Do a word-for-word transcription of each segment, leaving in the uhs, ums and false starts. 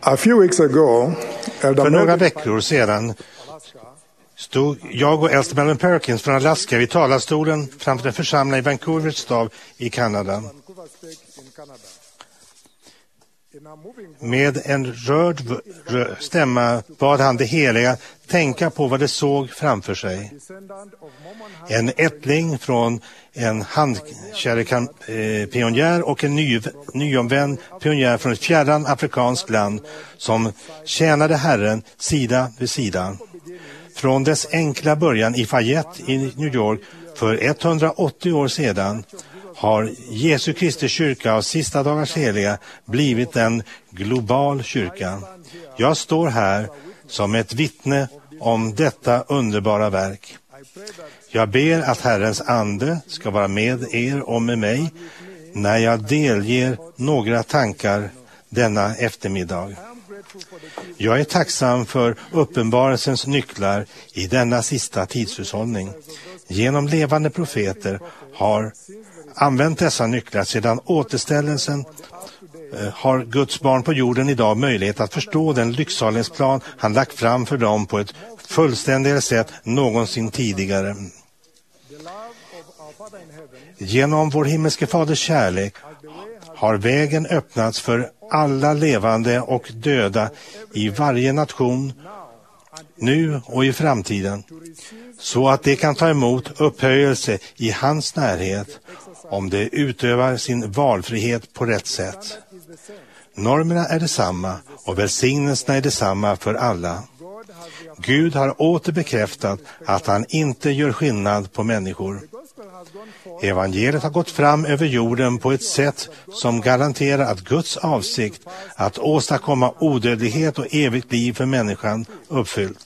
A few weeks ago, För några veckor sedan stod jag och äldste Melvin Perkins från Alaska vid talarstolen framför en församling i Vancouver stad i Kanada. Med en rörd stämma bad han det heliga tänka på vad det såg framför sig. En ättling från en handkärre pionjär och en ny, nyomvänd pionjär från ett fjärran afrikanskt land som tjänade Herren sida vid sida. Från dess enkla början i Fayette i New York för etthundraåttio år sedan har Jesu Kristi kyrka och sista dagars heliga blivit en global kyrka. Jag står här som ett vittne om detta underbara verk. Jag ber att Herrens ande ska vara med er och med mig när jag delger några tankar denna eftermiddag. Jag är tacksam för uppenbarelsens nycklar i denna sista tidshushållning. Genom levande profeter har använt dessa nycklar sedan återställelsen har Guds barn på jorden idag möjlighet att förstå den lycksalighetsplan han lagt fram för dem på ett fullständigare sätt någonsin tidigare. Genom vår himmelske faders kärlek har vägen öppnats för alla levande och döda i varje nation, nu och i framtiden, så att de kan ta emot upphöjelse i hans närhet om de utövar sin valfrihet på rätt sätt. Normerna är detsamma och välsignelserna är detsamma för alla. Gud har åter bekräftat att han inte gör skillnad på människor. Evangeliet har gått fram över jorden på ett sätt som garanterar att Guds avsikt att åstadkomma odödlighet och evigt liv för människan uppfyllt.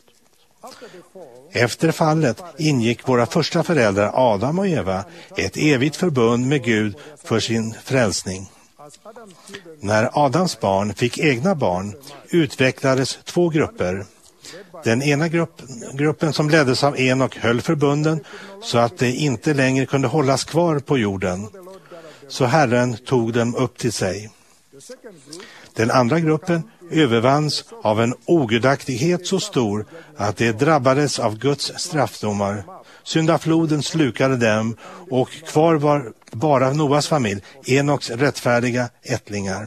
Efter fallet ingick våra första föräldrar Adam och Eva ett evigt förbund med Gud för sin frälsning. När Adams barn fick egna barn utvecklades två grupper. Den ena grupp, gruppen som leddes av Enok höll förbunden så att det inte längre kunde hållas kvar på jorden. Så Herren tog dem upp till sig. Den andra gruppen övervanns av en ogudaktighet så stor att de drabbades av Guds straffdomar. Syndafloden slukade dem och kvar var bara Noas familj, Enoks rättfärdiga ättlingar.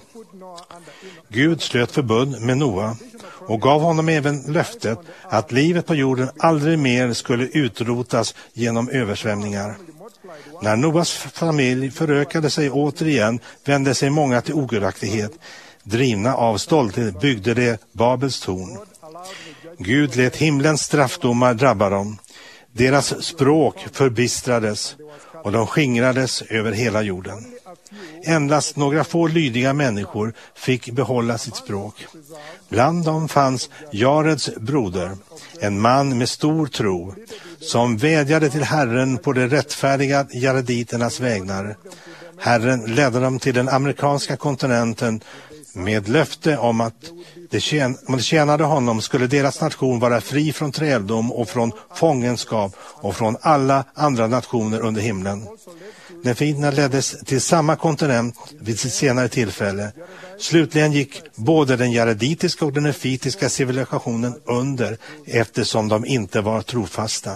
Gud slöt förbund med Noa och gav honom även löftet att livet på jorden aldrig mer skulle utrotas genom översvämningar. När Noas familj förökade sig återigen vände sig många till ogudaktighet. Drivna av stolthet byggde de Babels torn. Gud lät himlens straffdomar drabba dem. Deras språk förbistrades och de skingrades över hela jorden. Endast några få lydiga människor fick behålla sitt språk. Bland dem fanns Jareds broder, en man med stor tro, som vädjade till Herren på de rättfärdiga jarediternas vägnar. Herren ledde dem till den amerikanska kontinenten med löfte om att de tjän- om de tjänade honom skulle deras nation vara fri från träldom och från fångenskap och från alla andra nationer under himlen. Nefiderna leddes till samma kontinent vid sitt senare tillfälle. Slutligen gick både den jareditiska och den nefitiska civilisationen under eftersom de inte var trofasta.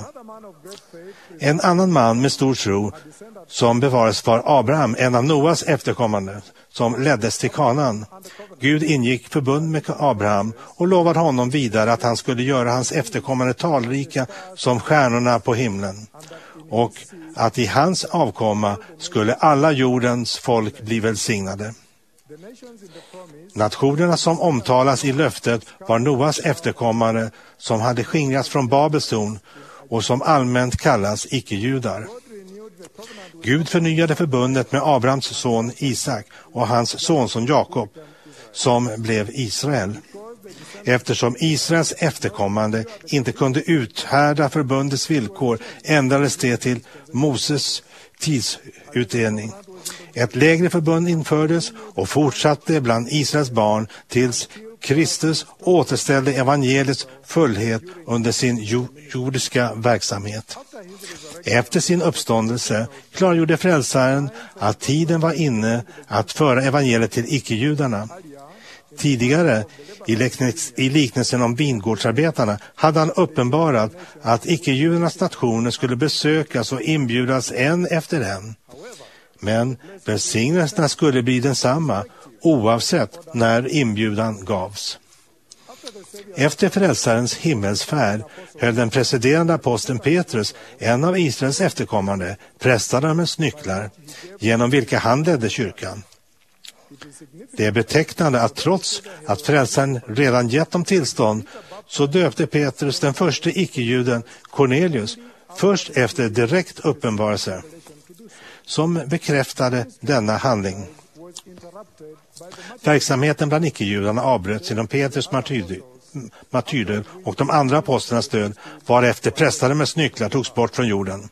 En annan man med stor tro som bevarades var Abraham, en av Noas efterkommande, som leddes till Kanaan. Gud ingick förbund med Abraham och lovade honom vidare att han skulle göra hans efterkommande talrika som stjärnorna på himlen. Och att i hans avkomma skulle alla jordens folk bli välsignade. Nationerna som omtalas i löftet var Noas efterkommare som hade skingrats från Babels torn och som allmänt kallas icke-judar. Gud förnyade förbundet med Abrahams son Isak och hans sonson Jakob som blev Israel. Eftersom Israels efterkommande inte kunde uthärda förbundets villkor ändrades det till Moses tidsutdelning. Ett lägre förbund infördes och fortsatte bland Israels barn tills Kristus återställde evangeliets fullhet under sin jordiska verksamhet. Efter sin uppståndelse klargjorde frälsaren att tiden var inne att föra evangeliet till icke-judarna. Tidigare, i liknelsen om vingårdsarbetarna, hade han uppenbarat att icke-judarnas nationer skulle besökas och inbjudas en efter en. Men välsignelserna skulle bli densamma oavsett när inbjudan gavs. Efter frälsarens himmelsfärd höll den presiderande aposteln Petrus, en av Israels efterkommande, prästadömens nycklar, genom vilka han ledde kyrkan. Det är betecknande att trots att frälsaren redan gett dem tillstånd, så döpte Petrus den första icke-juden, Cornelius, först efter direkt uppenbarelse, som bekräftade denna handling. Verksamheten bland icke-judarna avbröts genom Petrus martyrdöd och de andra apostlarnas död, varefter prästadömens nycklar togs bort från jorden.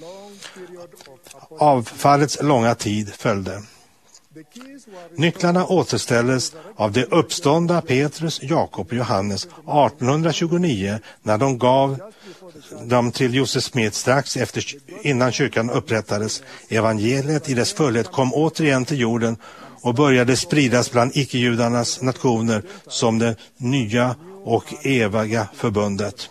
Avfallets långa tid följde. Nycklarna återställdes av de uppståndna Petrus, Jakob och Johannes artonhundratjugonio när de gav dem till Joseph Smith strax efter, innan kyrkan upprättades. Evangeliet i dess fullhet kom återigen till jorden och började spridas bland icke-judarnas nationer som det nya och eviga förbundet.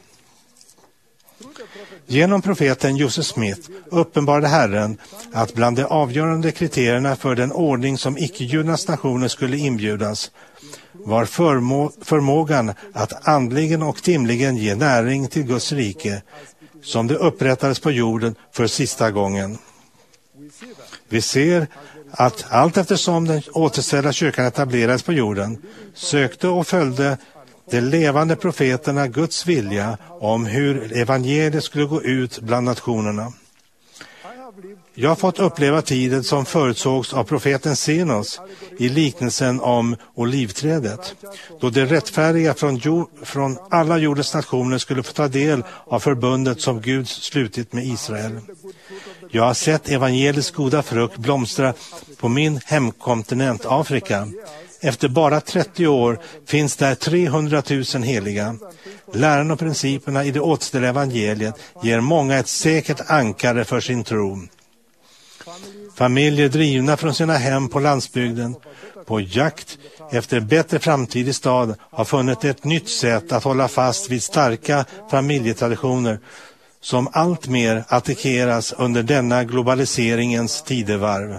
Genom profeten Joseph Smith uppenbarade Herren att bland de avgörande kriterierna för den ordning som icke-judarnas nationer skulle inbjudas var förmå- förmågan att andligen och timligen ge näring till Guds rike, som det upprättades på jorden för sista gången. Vi ser att allt eftersom den återställda kyrkan etablerades på jorden, sökte och följde de levande profeterna Guds vilja om hur evangeliet skulle gå ut bland nationerna. Jag har fått uppleva tiden som förutsågs av profeten Senos i liknelsen om olivträdet, då de rättfärdiga från, jord, från alla jordens nationer skulle få ta del av förbundet som Gud slutit med Israel. Jag har sett evangeliets goda frukt blomstra på min hemkontinent Afrika. Efter bara trettio år finns där trehundratusen heliga. Läran och principerna i det återställda evangeliet ger många ett säkert ankare för sin tro. Familjer drivna från sina hem på landsbygden, på jakt efter bättre framtid i stad, har funnit ett nytt sätt att hålla fast vid starka familjetraditioner som allt mer attackeras under denna globaliseringens tidevarv.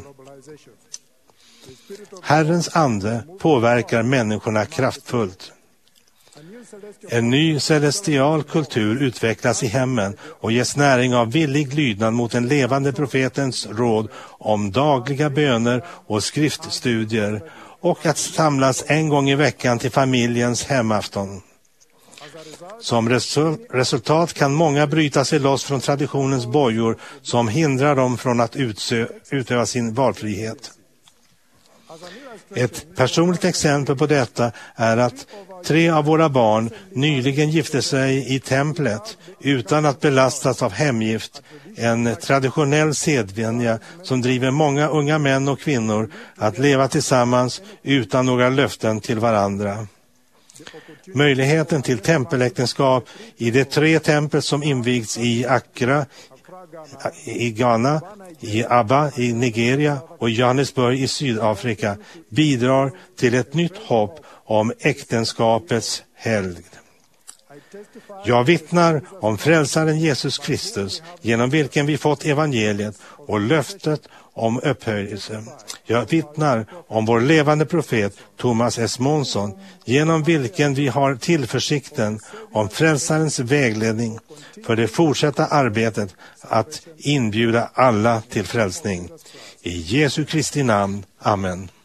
Herrens ande påverkar människorna kraftfullt. En ny celestial kultur utvecklas i hemmen och ges näring av villig lydnad mot den levande profetens råd om dagliga böner och skriftstudier och att samlas en gång i veckan till familjens hemafton. Som resultat kan många bryta sig loss från traditionens bojor som hindrar dem från att utsö- utöva sin valfrihet. Ett personligt exempel på detta är att tre av våra barn nyligen gifte sig i templet utan att belastas av hemgift, en traditionell sedvänja som driver många unga män och kvinnor att leva tillsammans utan några löften till varandra. Möjligheten till tempeläktenskap i de tre tempel som invigts i Accra, i Ghana, i Abba i Nigeria och Johannesburg i Sydafrika bidrar till ett nytt hopp om äktenskapets helgd. Jag vittnar om frälsaren Jesus Kristus, genom vilken vi fått evangeliet och löftet om upphöjelse. Jag vittnar om vår levande profet Thomas S. Monson, genom vilken vi har tillförsikten om frälsarens vägledning för det fortsatta arbetet att inbjuda alla till frälsning. I Jesu Kristi namn. Amen.